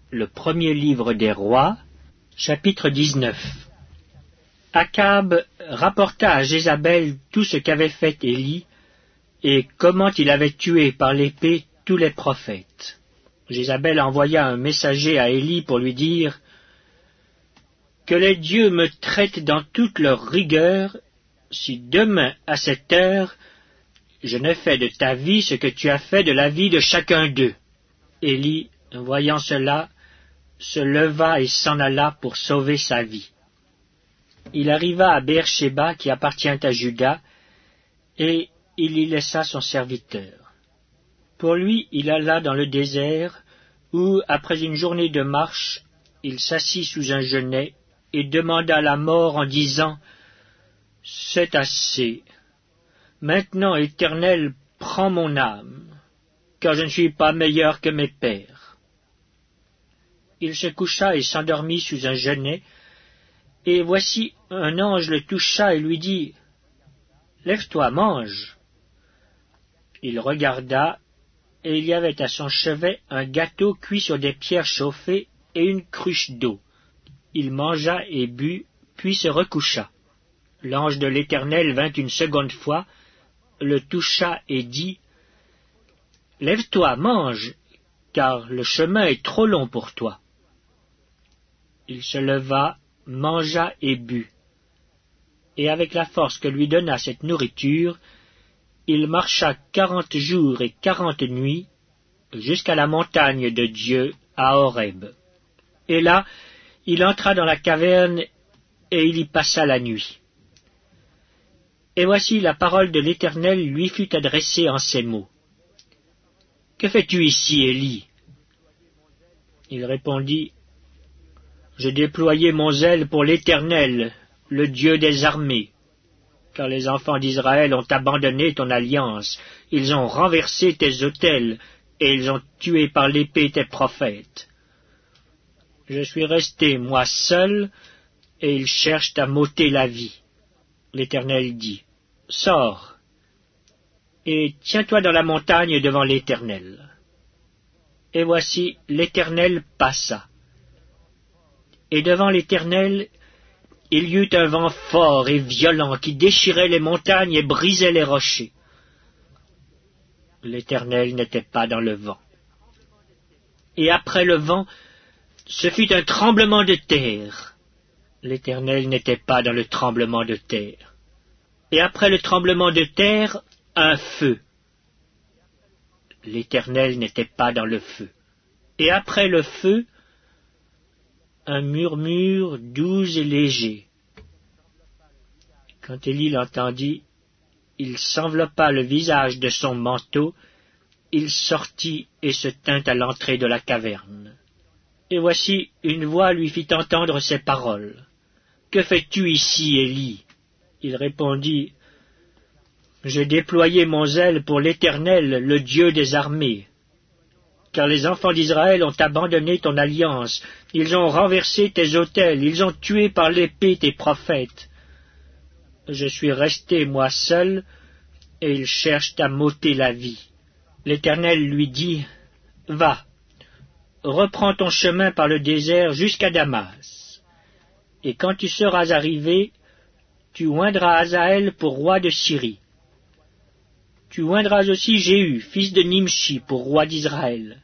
Le premier livre des rois, chapitre 19. Akab rapporta à Jézabel tout ce qu'avait fait Élie et comment il avait tué par l'épée tous les prophètes. Jézabel envoya un messager à Élie pour lui dire « Que les dieux me traitent dans toute leur rigueur, si demain à cette heure je ne fais de ta vie ce que tu as fait de la vie de chacun d'eux. » Élie, voyant cela, se leva et s'en alla pour sauver sa vie. Il arriva à Beer-Shéba qui appartient à Juda, et il y laissa son serviteur. Pour lui, il alla dans le désert, où, après une journée de marche, il s'assit sous un genêt et demanda la mort en disant « C'est assez. Maintenant, Éternel, prends mon âme, car je ne suis pas meilleur que mes pères. » Il se coucha et s'endormit sous un genêt, et voici un ange le toucha et lui dit « Lève-toi, mange. » Il regarda, et il y avait à son chevet un gâteau cuit sur des pierres chauffées et une cruche d'eau. Il mangea et but, puis se recoucha. L'ange de l'Éternel vint une seconde fois, le toucha et dit « Lève-toi, mange, car le chemin est trop long pour toi. » Il se leva, mangea et but. Et avec la force que lui donna cette nourriture, il marcha 40 jours et 40 nuits jusqu'à la montagne de Dieu à Horeb. Et là, il entra dans la caverne et il y passa la nuit. Et voici la parole de l'Éternel lui fut adressée en ces mots. « Que fais-tu ici, Élie » Il répondit, « Je déployais mon zèle pour l'Éternel, le Dieu des armées, car les enfants d'Israël ont abandonné ton alliance, ils ont renversé tes autels, et ils ont tué par l'épée tes prophètes. Je suis resté, moi seul, et ils cherchent à m'ôter la vie. » L'Éternel dit, « Sors, et tiens-toi dans la montagne devant l'Éternel. » Et voici, l'Éternel passa. Et devant l'Éternel, il y eut un vent fort et violent qui déchirait les montagnes et brisait les rochers. L'Éternel n'était pas dans le vent. Et après le vent, ce fut un tremblement de terre. L'Éternel n'était pas dans le tremblement de terre. Et après le tremblement de terre, un feu. L'Éternel n'était pas dans le feu. Et après le feu, un murmure doux et léger. Quand Élie l'entendit, il s'enveloppa le visage de son manteau, il sortit et se tint à l'entrée de la caverne. Et voici, une voix lui fit entendre ces paroles. « Que fais-tu ici, Élie » Il répondit, « J'ai déployé mon zèle pour l'Éternel, le Dieu des armées. Car les enfants d'Israël ont abandonné ton alliance, ils ont renversé tes autels, ils ont tué par l'épée tes prophètes. Je suis resté, moi seul, et ils cherchent à m'ôter la vie. » L'Éternel lui dit, « Va, reprends ton chemin par le désert jusqu'à Damas, et quand tu seras arrivé, tu oindras Hazaël pour roi de Syrie. Tu oindras aussi Jéhu, fils de Nimshi, pour roi d'Israël.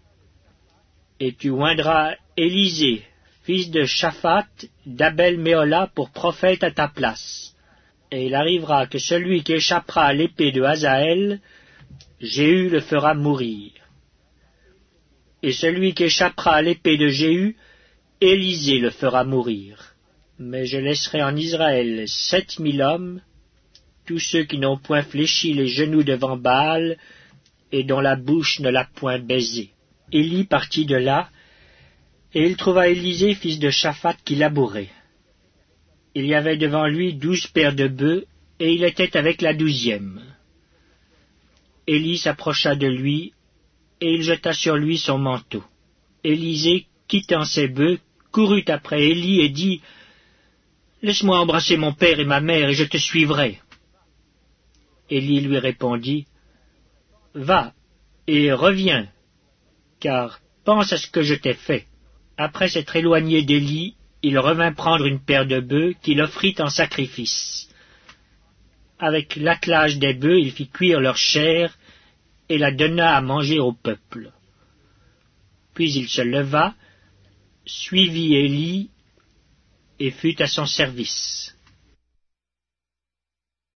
Et tu oindras Élisée, fils de Shaphat, d'Abel-Méhola, pour prophète à ta place. Et il arrivera que celui qui échappera à l'épée de Hazaël, Jéhu le fera mourir. Et celui qui échappera à l'épée de Jéhu, Élisée le fera mourir. Mais je laisserai en Israël 7000 hommes, tous ceux qui n'ont point fléchi les genoux devant Baal, et dont la bouche ne l'a point baisé. » Élie partit de là, et il trouva Élisée, fils de Shaphat, qui labourait. Il y avait devant lui 12 paires de bœufs, et il était avec la 12e. Élie s'approcha de lui, et il jeta sur lui son manteau. Élisée, quittant ses bœufs, courut après Élie et dit, « Laisse-moi embrasser mon père et ma mère, et je te suivrai. » Élie lui répondit, « Va, et reviens, car pense à ce que je t'ai fait. » Après s'être éloigné d'Élie, il revint prendre une paire de bœufs qu'il offrit en sacrifice. Avec l'attelage des bœufs, il fit cuire leur chair et la donna à manger au peuple. Puis il se leva, suivit Élie et fut à son service.